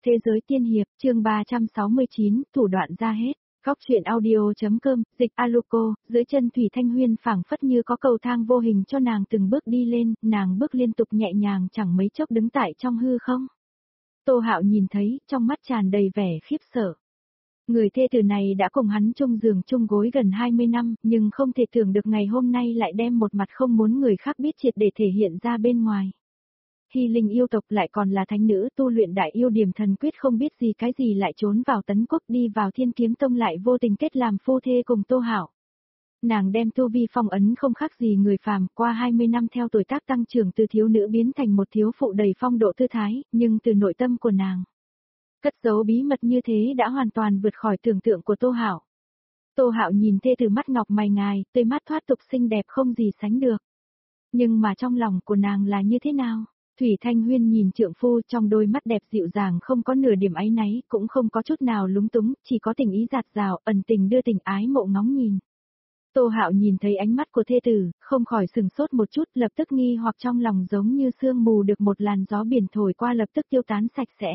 Thế giới tiên hiệp, chương 369, thủ đoạn ra hết. Góc truyện audio.com, dịch Aluko, dưới chân Thủy Thanh Huyên phảng phất như có cầu thang vô hình cho nàng từng bước đi lên, nàng bước liên tục nhẹ nhàng chẳng mấy chốc đứng tại trong hư không. Tô Hạo nhìn thấy, trong mắt tràn đầy vẻ khiếp sợ. Người thê tử này đã cùng hắn chung giường chung gối gần 20 năm, nhưng không thể tưởng được ngày hôm nay lại đem một mặt không muốn người khác biết triệt để thể hiện ra bên ngoài. Hy linh yêu tộc lại còn là thánh nữ tu luyện đại yêu điểm thần quyết không biết gì cái gì lại trốn vào Tấn Quốc đi vào Thiên Kiếm Tông lại vô tình kết làm phu thê cùng Tô Hạo. Nàng đem tu vi phong ấn không khác gì người phàm, qua 20 năm theo tuổi tác tăng trưởng từ thiếu nữ biến thành một thiếu phụ đầy phong độ thư thái, nhưng từ nội tâm của nàng cất giấu bí mật như thế đã hoàn toàn vượt khỏi tưởng tượng của Tô Hạo. Tô Hạo nhìn thê từ mắt ngọc mày ngài, tươi mắt thoát tục xinh đẹp không gì sánh được. Nhưng mà trong lòng của nàng là như thế nào? Thủy Thanh Huyên nhìn trượng phu trong đôi mắt đẹp dịu dàng không có nửa điểm áy náy, cũng không có chút nào lúng túng, chỉ có tình ý dạt dào, ẩn tình đưa tình ái mộ ngóng nhìn. Tô Hạo nhìn thấy ánh mắt của thê tử, không khỏi sừng sốt một chút, lập tức nghi hoặc trong lòng giống như sương mù được một làn gió biển thổi qua lập tức tiêu tán sạch sẽ.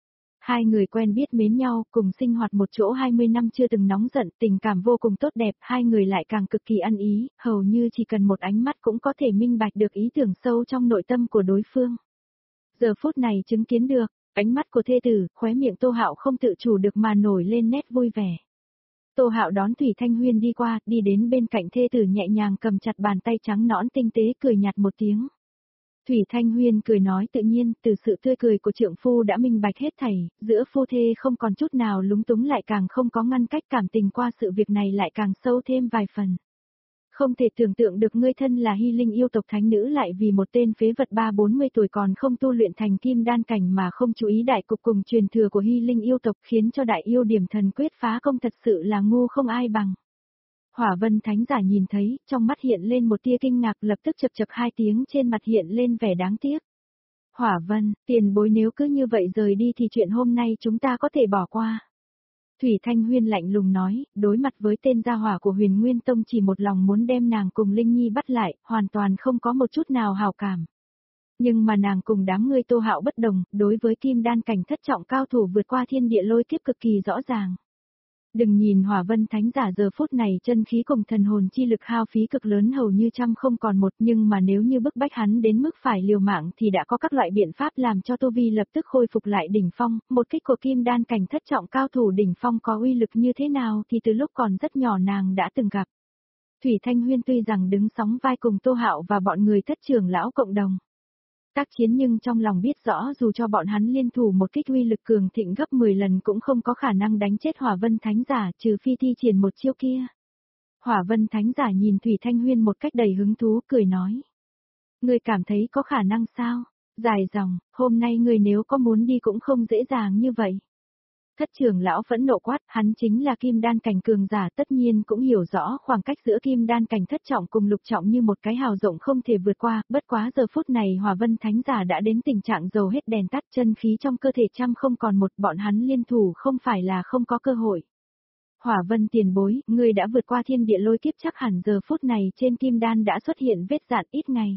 Hai người quen biết mến nhau, cùng sinh hoạt một chỗ 20 năm chưa từng nóng giận, tình cảm vô cùng tốt đẹp, hai người lại càng cực kỳ ăn ý, hầu như chỉ cần một ánh mắt cũng có thể minh bạch được ý tưởng sâu trong nội tâm của đối phương. Giờ phút này chứng kiến được, ánh mắt của thê tử, khóe miệng Tô Hạo không tự chủ được mà nổi lên nét vui vẻ. Tô Hạo đón Thủy Thanh Huyên đi qua, đi đến bên cạnh thê tử nhẹ nhàng cầm chặt bàn tay trắng nõn tinh tế cười nhạt một tiếng. Thủy Thanh Huyên cười nói tự nhiên, từ sự tươi cười của trượng phu đã minh bạch hết thảy, giữa phu thê không còn chút nào lúng túng lại càng không có ngăn cách cảm tình qua sự việc này lại càng sâu thêm vài phần. Không thể tưởng tượng được ngươi thân là hy linh yêu tộc thánh nữ lại vì một tên phế vật 30-40 tuổi còn không tu luyện thành kim đan cảnh mà không chú ý đại cục cùng truyền thừa của hy linh yêu tộc khiến cho đại yêu điểm thần quyết phá công thật sự là ngu không ai bằng. Hỏa Vân Thánh giả nhìn thấy, trong mắt hiện lên một tia kinh ngạc lập tức chập chập hai tiếng trên mặt hiện lên vẻ đáng tiếc. Hỏa Vân, tiền bối nếu cứ như vậy rời đi thì chuyện hôm nay chúng ta có thể bỏ qua. Thủy Thanh Huyên lạnh lùng nói, đối mặt với tên gia hỏa của Huyền Nguyên Tông chỉ một lòng muốn đem nàng cùng Linh Nhi bắt lại, hoàn toàn không có một chút nào hảo cảm. Nhưng mà nàng cùng đám người Tô Hạo bất đồng, đối với kim đan cảnh thất trọng cao thủ vượt qua thiên địa lôi kiếp cực kỳ rõ ràng. Đừng nhìn Hỏa Vân Thánh giả giờ phút này chân khí cùng thần hồn chi lực hao phí cực lớn hầu như trăm không còn một, nhưng mà nếu như bức bách hắn đến mức phải liều mạng thì đã có các loại biện pháp làm cho Tô Vi lập tức khôi phục lại đỉnh phong, một kích của kim đan cảnh thất trọng cao thủ đỉnh phong có uy lực như thế nào thì từ lúc còn rất nhỏ nàng đã từng gặp. Thủy Thanh Huyên tuy rằng đứng sóng vai cùng Tô Hạo và bọn người thất trưởng lão cộng đồng tác chiến nhưng trong lòng biết rõ dù cho bọn hắn liên thủ một kích uy lực cường thịnh gấp 10 lần cũng không có khả năng đánh chết Hỏa Vân Thánh giả trừ phi thi triển một chiêu kia. Hỏa Vân Thánh giả nhìn Thủy Thanh Huyên một cách đầy hứng thú cười nói. Ngươi cảm thấy có khả năng sao? Dài dòng, hôm nay ngươi nếu có muốn đi cũng không dễ dàng như vậy. Thất trưởng lão phẫn nộ quát, hắn chính là kim đan cảnh cường giả tất nhiên cũng hiểu rõ khoảng cách giữa kim đan cảnh thất trọng cùng lục trọng như một cái hào rộng không thể vượt qua, bất quá giờ phút này Hỏa Vân Thánh giả đã đến tình trạng dầu hết đèn tắt chân khí trong cơ thể trăm không còn một bọn hắn liên thủ không phải là không có cơ hội. Hỏa Vân tiền bối, ngươi đã vượt qua thiên địa lôi kiếp chắc hẳn giờ phút này trên kim đan đã xuất hiện vết dạn ít ngày.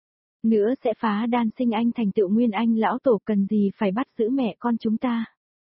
Nữa sẽ phá đan sinh anh thành tựu nguyên anh lão tổ cần gì phải bắt giữ mẹ con chúng ta.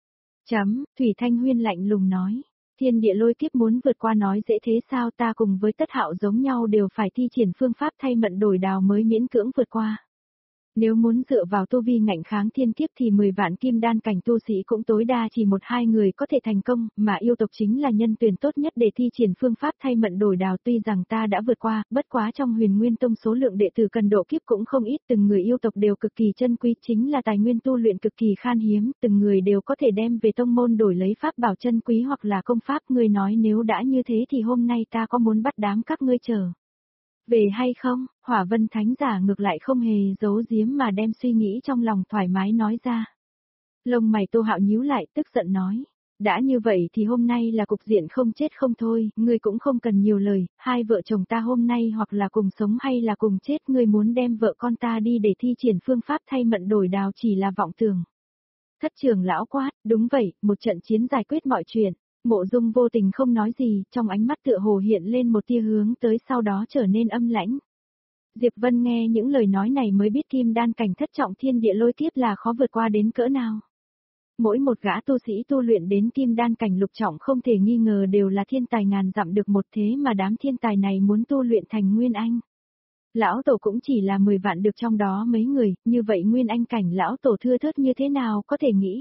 Thủy Thanh Huyên lạnh lùng nói, thiên địa lôi kiếp muốn vượt qua nói dễ thế sao ta cùng với Tất Hạo giống nhau đều phải thi triển phương pháp thay mận đổi đào mới miễn cưỡng vượt qua. Nếu muốn dựa vào tu vi ngạnh kháng thiên kiếp thì 10 vạn kim đan cảnh tu sĩ cũng tối đa chỉ 1-2 người có thể thành công, mà yêu tộc chính là nhân tuyển tốt nhất để thi triển phương pháp thay mận đổi đào tuy rằng ta đã vượt qua, bất quá trong Huyền Nguyên Tông số lượng đệ tử cần độ kiếp cũng không ít, từng người yêu tộc đều cực kỳ chân quý chính là tài nguyên tu luyện cực kỳ khan hiếm, từng người đều có thể đem về tông môn đổi lấy pháp bảo chân quý hoặc là công pháp, ngươi nói nếu đã như thế thì hôm nay ta có muốn bắt đám các ngươi trở về hay không? Hỏa Vân Thánh giả ngược lại không hề giấu giếm mà đem suy nghĩ trong lòng thoải mái nói ra. Lông mày Tô Hạo nhíu lại tức giận nói. Đã như vậy thì hôm nay là cục diện không chết không thôi, ngươi cũng không cần nhiều lời, hai vợ chồng ta hôm nay hoặc là cùng sống hay là cùng chết, ngươi muốn đem vợ con ta đi để thi triển phương pháp thay mận đổi đào chỉ là vọng tưởng. Thất trưởng lão quát, đúng vậy, một trận chiến giải quyết mọi chuyện. Mộ Dung vô tình không nói gì, trong ánh mắt tựa hồ hiện lên một tia hướng tới sau đó trở nên âm lãnh. Diệp Vân nghe những lời nói này mới biết kim đan cảnh thất trọng thiên địa lôi kiếp là khó vượt qua đến cỡ nào. Mỗi một gã tu sĩ tu luyện đến kim đan cảnh lục trọng không thể nghi ngờ đều là thiên tài ngàn dặm được một, thế mà đám thiên tài này muốn tu luyện thành nguyên anh. Lão tổ cũng chỉ là 10 vạn được trong đó mấy người, như vậy nguyên anh cảnh lão tổ thưa thớt như thế nào có thể nghĩ.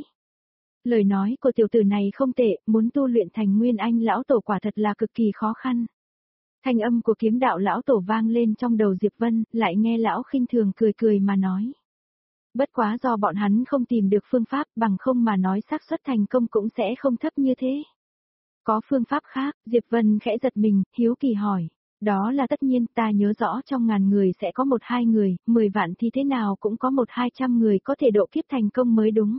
Lời nói của tiểu tử này không tệ, muốn tu luyện thành nguyên anh lão tổ quả thật là cực kỳ khó khăn. Thanh âm của kiếm đạo lão tổ vang lên trong đầu Diệp Vân, lại nghe lão khinh thường cười cười mà nói. Bất quá do bọn hắn không tìm được phương pháp, bằng không mà nói xác suất thành công cũng sẽ không thấp như thế. Có phương pháp khác, Diệp Vân khẽ giật mình, hiếu kỳ hỏi. Đó là tất nhiên, ta nhớ rõ trong 1000 người sẽ có 1-2 người, 10 vạn thì thế nào cũng có 100-200 người có thể độ kiếp thành công mới đúng.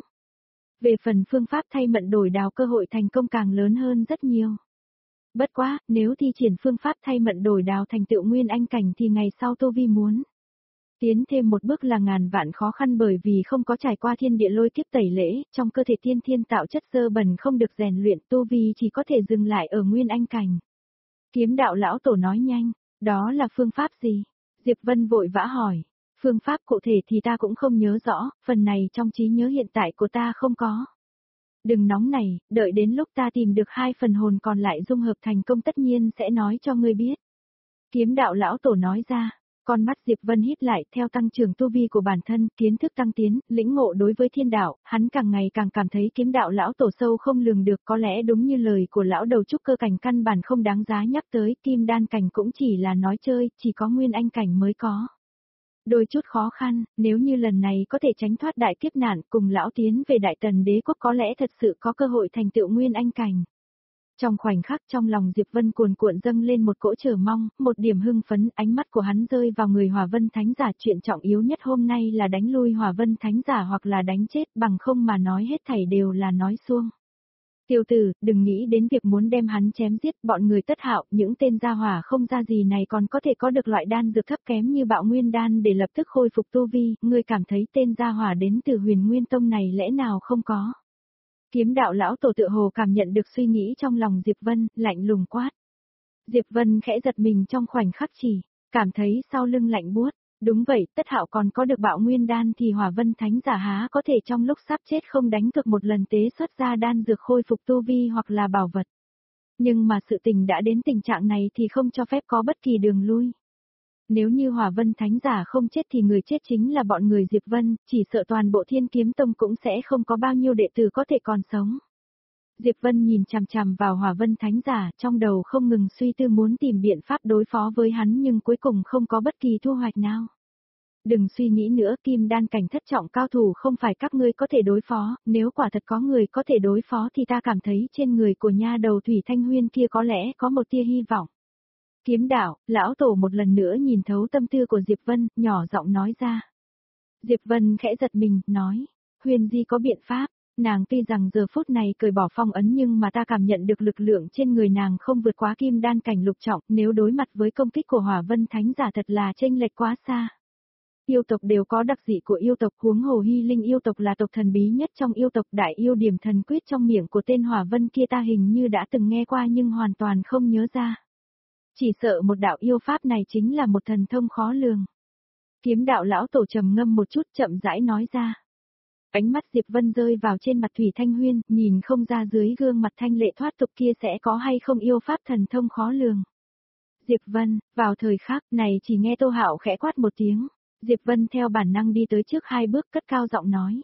Về phần phương pháp thay mận đổi đào cơ hội thành công càng lớn hơn rất nhiều. Bất quá, nếu thi triển phương pháp thay mận đổi đào thành tựu nguyên anh cảnh thì ngày sau tu vi muốn tiến thêm một bước là ngàn vạn khó khăn, bởi vì không có trải qua thiên địa lôi kiếp tẩy lễ, trong cơ thể tiên thiên tạo chất dơ bẩn không được rèn luyện, tu vi chỉ có thể dừng lại ở nguyên anh cảnh. Kiếm đạo lão tổ nói nhanh, đó là phương pháp gì? Diệp Vân vội vã hỏi, phương pháp cụ thể thì ta cũng không nhớ rõ, phần này trong trí nhớ hiện tại của ta không có. Đừng nóng này, đợi đến lúc ta tìm được 2 phần hồn còn lại dung hợp thành công tất nhiên sẽ nói cho ngươi biết. Kiếm đạo lão tổ nói ra, con mắt Diệp Vân hít lại, theo tăng trưởng tu vi của bản thân, kiến thức tăng tiến, lĩnh ngộ đối với thiên đạo, hắn càng ngày càng cảm thấy kiếm đạo lão tổ sâu không lường được, có lẽ đúng như lời của lão đầu trúc cơ cảnh căn bản không đáng giá nhắc tới, kim đan cảnh cũng chỉ là nói chơi, chỉ có nguyên anh cảnh mới có. Đôi chút khó khăn, nếu như lần này có thể tránh thoát đại kiếp nạn cùng lão tiến về Đại Tần đế quốc có lẽ thật sự có cơ hội thành tựu nguyên anh cảnh. Trong khoảnh khắc trong lòng Diệp Vân cuồn cuộn dâng lên một cỗ chờ mong, một điểm hưng phấn, ánh mắt của hắn rơi vào người Hỏa Vân Thánh Giả, chuyện trọng yếu nhất hôm nay là đánh lui Hỏa Vân Thánh Giả hoặc là đánh chết, bằng không mà nói hết thảy đều là nói suông. Tiểu tử, đừng nghĩ đến việc muốn đem hắn chém giết, bọn người Tất Hạo, những tên gia hỏa không ra gì này còn có thể có được loại đan dược thấp kém như Bạo Nguyên đan để lập tức khôi phục tu vi, ngươi cảm thấy tên gia hỏa đến từ Huyền Nguyên Tông này lẽ nào không có? Kiếm đạo lão tổ tựa hồ cảm nhận được suy nghĩ trong lòng Diệp Vân, lạnh lùng quát. Diệp Vân khẽ giật mình trong khoảnh khắc chỉ, cảm thấy sau lưng lạnh buốt. Đúng vậy, Tất Hạo còn có được Bạo Nguyên đan thì Hỏa Vân Thánh Giả há có thể trong lúc sắp chết không đánh cược một lần tế xuất ra đan dược khôi phục tu vi hoặc là bảo vật. Nhưng mà sự tình đã đến tình trạng này thì không cho phép có bất kỳ đường lui. Nếu như Hỏa Vân Thánh Giả không chết thì người chết chính là bọn người Diệp Vân, chỉ sợ toàn bộ Thiên Kiếm Tông cũng sẽ không có bao nhiêu đệ tử có thể còn sống. Diệp Vân nhìn chằm chằm vào Hỏa Vân Thánh Giả, trong đầu không ngừng suy tư muốn tìm biện pháp đối phó với hắn nhưng cuối cùng không có bất kỳ thu hoạch nào. Đừng suy nghĩ nữa, kim đan cảnh thất trọng cao thủ không phải các ngươi có thể đối phó, nếu quả thật có người có thể đối phó thì ta cảm thấy trên người của nha đầu Thủy Thanh Huyên kia có lẽ có một tia hy vọng. Kiếm đạo, lão tổ một lần nữa nhìn thấu tâm tư của Diệp Vân, nhỏ giọng nói ra. Diệp Vân khẽ giật mình, nói, Huyền Di có biện pháp, nàng tuy rằng giờ phút này cởi bỏ phong ấn nhưng mà ta cảm nhận được lực lượng trên người nàng không vượt quá kim đan cảnh lục trọng, nếu đối mặt với công kích của Hỏa Vân Thánh Giả thật là chênh lệch quá xa. Yêu tộc đều có đặc dị của yêu tộc, huống hồ Hy Linh yêu tộc là tộc thần bí nhất trong yêu tộc, đại yêu điểm thần quyết trong miệng của tên Hỏa Vân kia ta hình như đã từng nghe qua nhưng hoàn toàn không nhớ ra. Chỉ sợ một đạo yêu pháp này chính là một thần thông khó lường. Kiếm đạo lão tổ trầm ngâm một chút chậm rãi nói ra. Ánh mắt Diệp Vân rơi vào trên mặt Thủy Thanh Huyên, nhìn không ra dưới gương mặt thanh lệ thoát tục kia sẽ có hay không yêu pháp thần thông khó lường. Diệp Vân, vào thời khắc này chỉ nghe Tô Hạo khẽ quát một tiếng. Diệp Vân theo bản năng đi tới trước 2 bước cất cao giọng nói.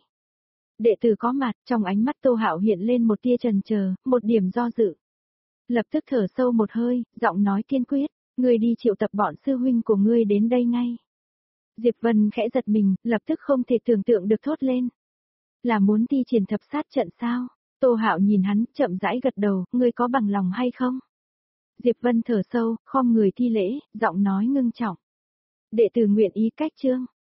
Đệ tử có mặt, trong ánh mắt Tô Hạo hiện lên một tia chần chờ, một điểm do dự. Lập tức thở sâu một hơi, giọng nói kiên quyết, ngươi đi triệu tập bọn sư huynh của ngươi đến đây ngay. Diệp Vân khẽ giật mình, lập tức không thể tưởng tượng được thốt lên. Là muốn thi triển thập sát trận sao? Tô Hạo nhìn hắn, chậm rãi gật đầu, ngươi có bằng lòng hay không? Diệp Vân thở sâu, khom người thi lễ, giọng nói ngưng trọng. Đệ tử nguyện ý cách chương.